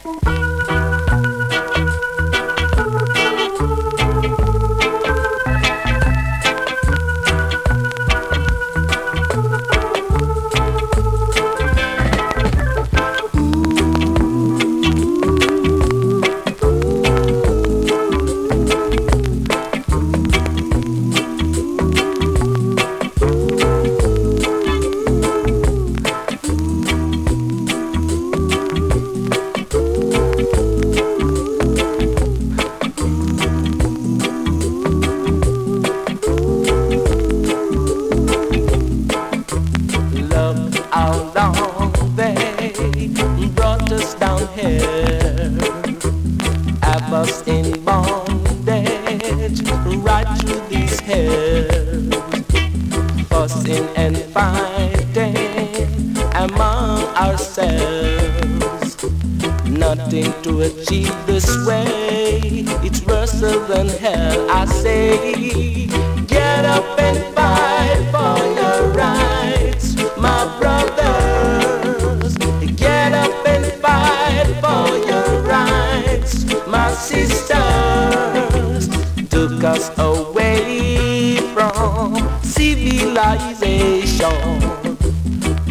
How long they brought us down here, have us in bondage right through these hills, fussing and fighting among ourselves. Nothing to achieve this way, it's worse than hell. I say, get up and fight for your rights, my brothers. Get up and fight for your rights, my sisters. Took us away from civilization.